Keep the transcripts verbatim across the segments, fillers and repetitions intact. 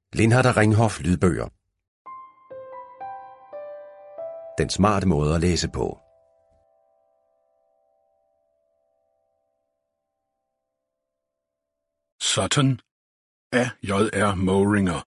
Lindhardt og Ringhof lydbøger. Den smarte måde at læse på. Sutton af J R Moehringer.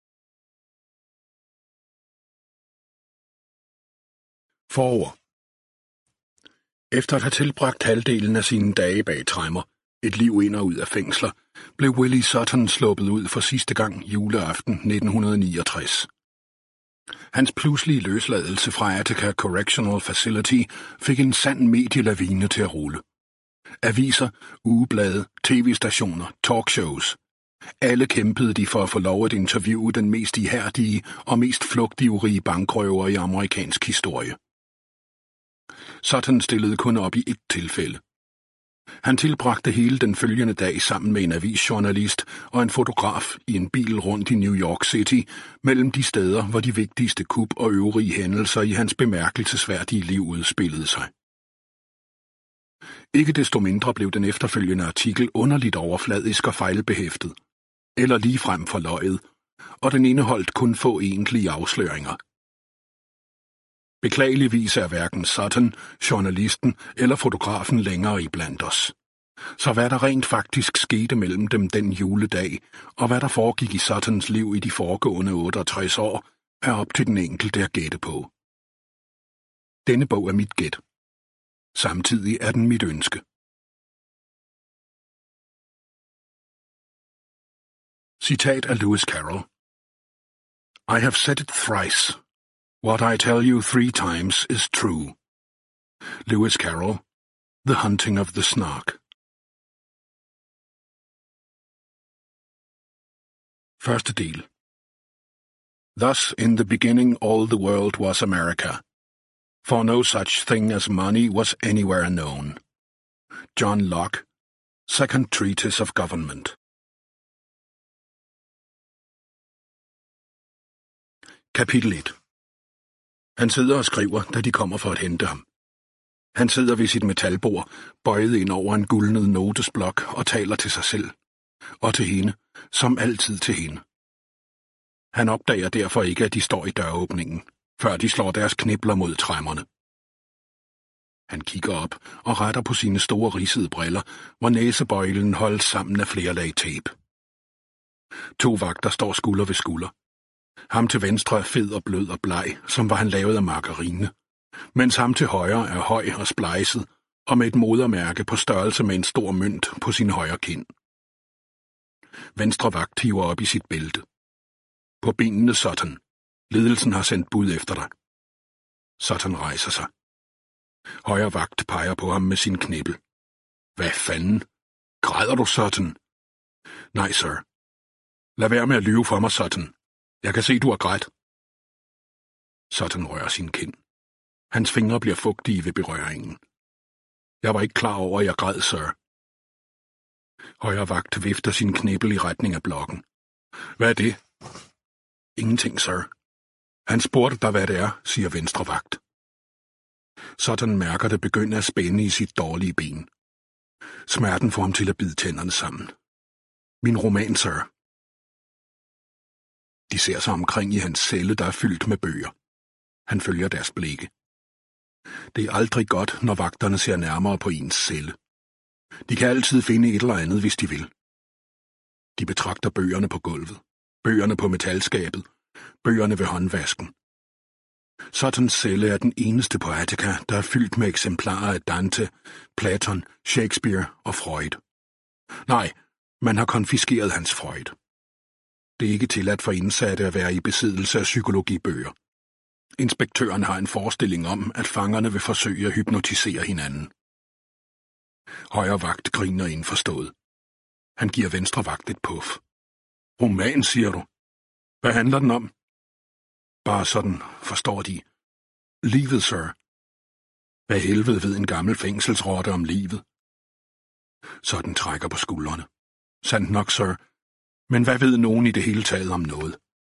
Forord. Efter at have tilbragt halvdelen af sine dage bag tremmer, et liv ind og ud af fængsler, blev Willie Sutton sluppet ud for sidste gang juleaften nitten niogtres. Hans pludselige løsladelse fra Attica Correctional Facility fik en sand medielavine til at rulle. Aviser, ugeblade, tv-stationer, talkshows. Alle kæmpede de for at få lov at interviewe den mest ihærdige og mest flugtivrige bankrøver i amerikansk historie. Sutton stillede kun op i ét tilfælde. Han tilbragte hele den følgende dag sammen med en avisjournalist og en fotograf i en bil rundt i New York City, mellem de steder, hvor de vigtigste kup og øvrige hændelser i hans bemærkelsesværdige liv udspillede sig. Ikke desto mindre blev den efterfølgende artikel underligt overfladisk og fejlbehæftet, eller ligefrem forløjet, og den indeholdt kun få egentlige afsløringer. Beklageligvis er hverken Sutton, journalisten eller fotografen længere iblandt os. Så hvad der rent faktisk skete mellem dem den juledag, og hvad der foregik i Suttons liv i de foregående otteogtres år, er op til den enkelte at gætte på. Denne bog er mit gæt. Samtidig er den mit ønske. Citat af Lewis Carroll. I have said it thrice. What I tell you three times is true. Lewis Carroll, The Hunting of the Snark. Første del. Thus in the beginning all the world was America, for no such thing as money was anywhere known. John Locke, Second Treatise of Government. Kapitel et. Han sidder og skriver, da de kommer for at hente ham. Han sidder ved sit metalbord, bøjet ind over en gulnet notesblok og taler til sig selv. Og til hende, som altid til hende. Han opdager derfor ikke, at de står i døråbningen, før de slår deres knibler mod tremmerne. Han kigger op og retter på sine store ridsede briller, hvor næsebøjlen holdes sammen af flere lag tape. To vagter står skulder ved skulder. Ham til venstre er fed og blød og bleg, som var han lavet af margarine, mens ham til højre er høj og splejset, og med et modermærke på størrelse med en stor mønt på sin højre kind. Venstre vagt hiver op i sit bælte. På benene Sutton. Ledelsen har sendt bud efter dig. Sutton rejser sig. Højre vagt peger på ham med sin knibbel. Hvad fanden? Græder du, Sutton? Nej, sir. Lad være med at lyve for mig, Sutton. Jeg kan se, du har grædt. Sutton rører sin kind. Hans fingre bliver fugtige ved berøringen. Jeg var ikke klar over, at jeg græd, sir. Højre vagt vifter sin knibbel i retning af blokken. Hvad er det? Ingenting, sir. Han spurgte dig, hvad det er, siger venstre vagt. Sutton mærker det begynde at spænde i sit dårlige ben. Smerten får ham til at bide tænderne sammen. Min roman, sir. De ser sig omkring i hans celle, der er fyldt med bøger. Han følger deres blikke. Det er aldrig godt, når vagterne ser nærmere på ens celle. De kan altid finde et eller andet, hvis de vil. De betragter bøgerne på gulvet, bøgerne på metalskabet, bøgerne ved håndvasken. Suttons celle er den eneste på Attica, der er fyldt med eksemplarer af Dante, Platon, Shakespeare og Freud. Nej, man har konfiskeret hans Freud. Det er ikke tilladt for indsatte at være i besiddelse af psykologibøger. Inspektøren har en forestilling om, at fangerne vil forsøge at hypnotisere hinanden. Højre vagt griner indforstået. Han giver venstre vagt et puff. Roman, siger du? Hvad handler den om? Bare sådan, forstår de. Livet, sir. Hvad helvede ved en gammel fængselsrotte om livet? Sådan trækker på skuldrene. Sandt nok, sir. Men hvad ved nogen i det hele taget om noget?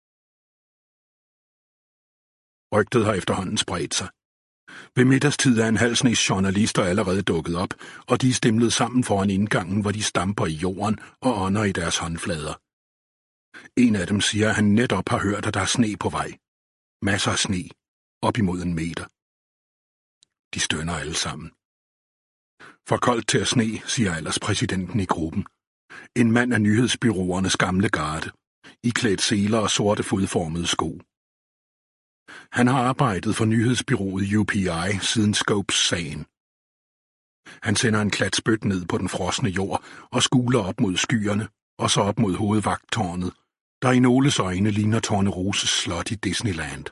Rygtet har efterhånden spredt sig. Ved middagstid er en halv snes journalister allerede dukket op, og de er stimlet sammen foran indgangen, hvor de stamper i jorden og ånder i deres håndflader. En af dem siger, at han netop har hørt, at der er sne på vej. Masser af sne. Op imod en meter. De stønner alle sammen. For koldt til at sne, siger alderspræsidenten i gruppen. En mand af nyhedsbyråernes gamle garde, iklædt seler og sorte fodformede sko. Han har arbejdet for nyhedsbyrået U P I siden Scopes-sagen. Han sender en klat spyt ned på den frosne jord og skuler op mod skyerne, og så op mod hovedvagttårnet, der i nogles øjne ligner Torneroses slot i Disneyland.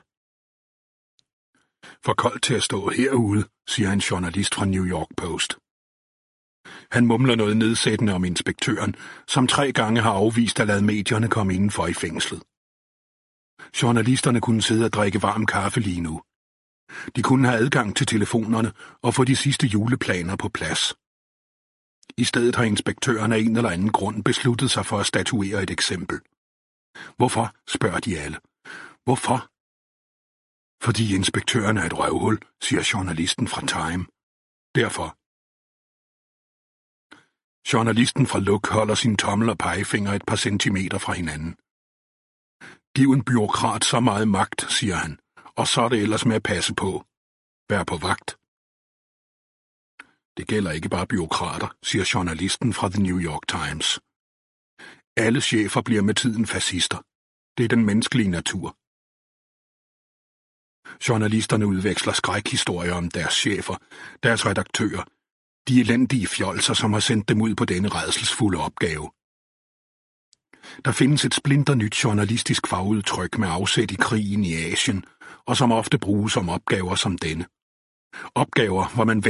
For koldt til at stå herude, siger en journalist fra New York Post. Han mumler noget nedsættende om inspektøren, som tre gange har afvist at lade medierne komme indenfor i fængslet. Journalisterne kunne sidde og drikke varm kaffe lige nu. De kunne have adgang til telefonerne og få de sidste juleplaner på plads. I stedet har inspektøren af en eller anden grund besluttet sig for at statuere et eksempel. Hvorfor, spørger de alle. Hvorfor? Fordi inspektøren er et røvhul, siger journalisten fra Time. Derfor. Journalisten fra Look holder sin tommel og pegefinger et par centimeter fra hinanden. Giv en bureaukrat så meget magt, siger han, og så er det ellers med at passe på. Vær på vagt. Det gælder ikke bare bureaukrater, siger journalisten fra The New York Times. Alle chefer bliver med tiden fascister. Det er den menneskelige natur. Journalisterne udveksler skrækhistorier om deres chefer, deres redaktører, de elendige fjolser, som har sendt dem ud på denne rædselsfulde opgave. Der findes et splinternyt journalistisk fagudtryk med afsæt i krigen i Asien, og som ofte bruges om opgaver som denne. Opgaver, hvor man